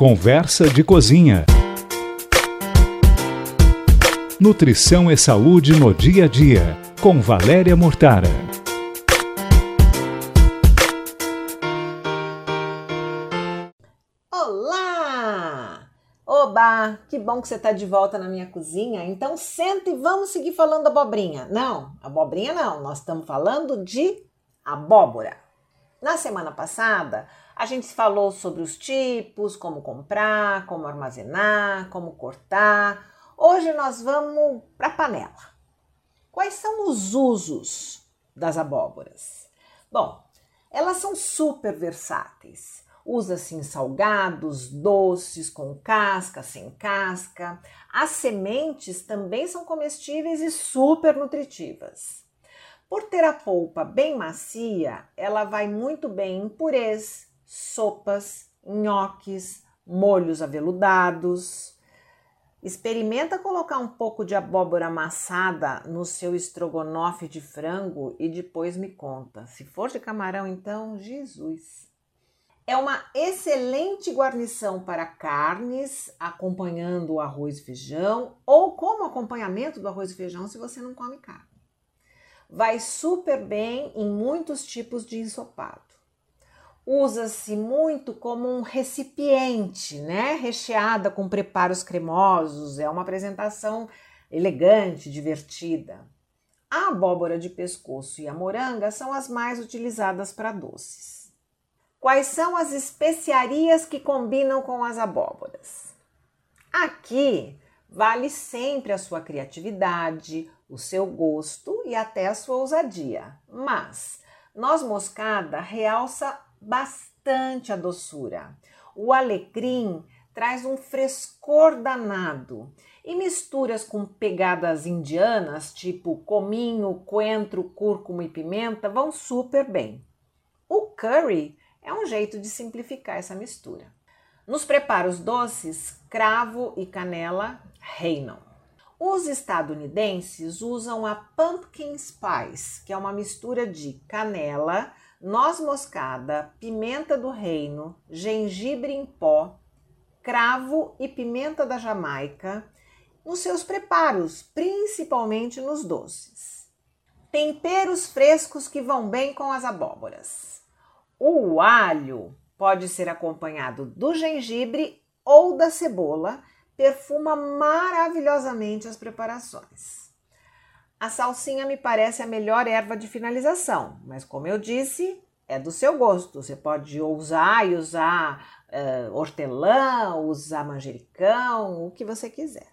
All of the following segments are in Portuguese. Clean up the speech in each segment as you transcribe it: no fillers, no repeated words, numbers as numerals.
Conversa de Cozinha. Nutrição e saúde no dia a dia, com Valéria Mortara. Olá! Oba! Que bom que você está de volta na minha cozinha. Então senta e vamos seguir falando da abobrinha. Não, abobrinha não. Nós estamos falando de abóbora. Na semana passada, a gente falou sobre os tipos, como comprar, como armazenar, como cortar. Hoje nós vamos para a panela. Quais são os usos das abóboras? Bom, elas são super versáteis. Usa-se em salgados, doces, com casca, sem casca. As sementes também são comestíveis e super nutritivas. Por ter a polpa bem macia, ela vai muito bem em purês, sopas, nhoques, molhos aveludados. Experimenta colocar um pouco de abóbora amassada no seu estrogonofe de frango e depois me conta. Se for de camarão, então, Jesus! É uma excelente guarnição para carnes, acompanhando o arroz e feijão, ou como acompanhamento do arroz e feijão se você não come carne. Vai super bem em muitos tipos de ensopado. Usa-se muito como um recipiente, né? Recheada com preparos cremosos, é uma apresentação elegante, divertida. A abóbora de pescoço e a moranga são as mais utilizadas para doces. Quais são as especiarias que combinam com as abóboras? Aqui vale sempre a sua criatividade, o seu gosto e até a sua ousadia. Mas noz moscada realça bastante a doçura. O alecrim traz um frescor danado e misturas com pegadas indianas, tipo cominho, coentro, cúrcuma e pimenta, vão super bem. O curry é um jeito de simplificar essa mistura. Nos preparos doces, cravo e canela reinam. Os estadunidenses usam a pumpkin spice, que é uma mistura de canela, noz moscada, pimenta do reino, gengibre em pó, cravo e pimenta da Jamaica nos seus preparos, principalmente nos doces. Temperos frescos que vão bem com as abóboras. O alho pode ser acompanhado do gengibre ou da cebola, perfuma maravilhosamente as preparações. A salsinha me parece a melhor erva de finalização, mas como eu disse, é do seu gosto. Você pode usar hortelã, usar manjericão, o que você quiser.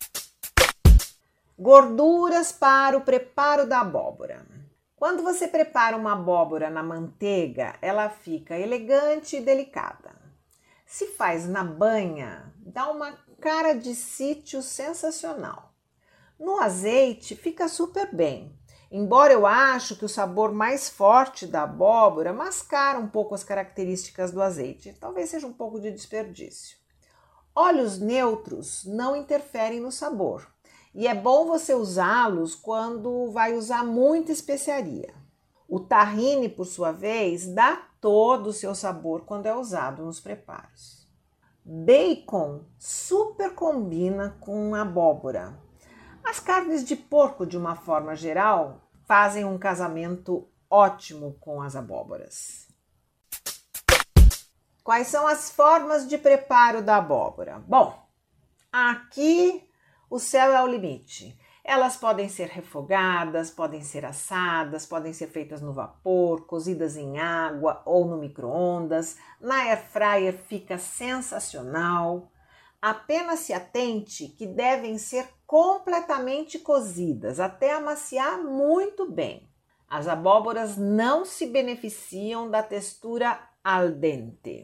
Gorduras para o preparo da abóbora. Quando você prepara uma abóbora na manteiga, ela fica elegante e delicada. Se faz na banha, dá uma cara de sítio sensacional. No azeite fica super bem, embora eu acho que o sabor mais forte da abóbora mascara um pouco as características do azeite, talvez seja um pouco de desperdício. Óleos neutros não interferem no sabor e é bom você usá-los quando vai usar muita especiaria. O tahine, por sua vez, dá todo o seu sabor quando é usado nos preparos. Bacon super combina com abóbora. As carnes de porco, de uma forma geral, fazem um casamento ótimo com as abóboras. Quais são as formas de preparo da abóbora? Bom, aqui o céu é o limite. Elas podem ser refogadas, podem ser assadas, podem ser feitas no vapor, cozidas em água ou no micro-ondas. Na air fryer fica sensacional. Apenas se atente que devem ser completamente cozidas, até amaciar muito bem. As abóboras não se beneficiam da textura al dente.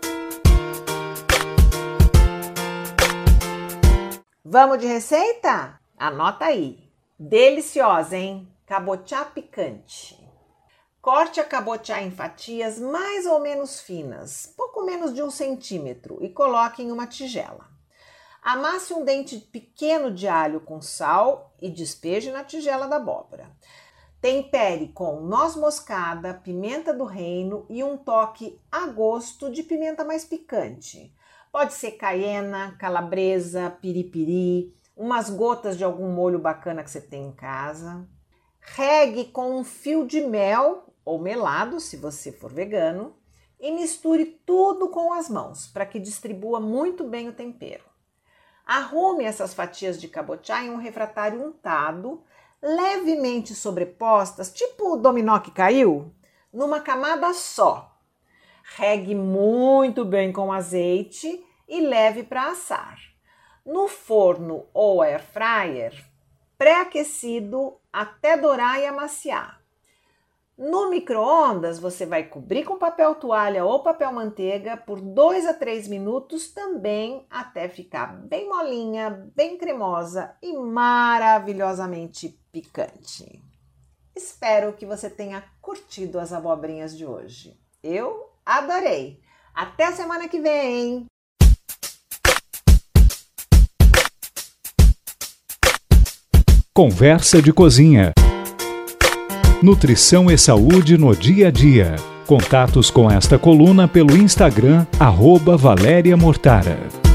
Vamos de receita? Anota aí. Deliciosa, hein? Cabotiá picante. Corte a cabotiá em fatias mais ou menos finas, pouco menos de 1 centímetro, e coloque em uma tigela. Amasse um dente pequeno de alho com sal e despeje na tigela da abóbora. Tempere com noz moscada, pimenta do reino e um toque a gosto de pimenta mais picante. Pode ser caiena, calabresa, piripiri, umas gotas de algum molho bacana que você tem em casa. Regue com um fio de mel ou melado, se você for vegano, e misture tudo com as mãos para que distribua muito bem o tempero. Arrume essas fatias de cabotiá em um refratário untado, levemente sobrepostas, tipo o dominó que caiu, numa camada só. Regue muito bem com azeite e leve para assar. No forno ou air fryer, pré-aquecido até dourar e amaciar. No micro-ondas, você vai cobrir com papel toalha ou papel manteiga por 2 a 3 minutos também, até ficar bem molinha, bem cremosa e maravilhosamente picante. Espero que você tenha curtido as abobrinhas de hoje. Eu adorei! Até a semana que vem! Conversa de Cozinha. Nutrição e saúde no dia a dia. Contatos com esta coluna pelo Instagram @Valéria Mortara.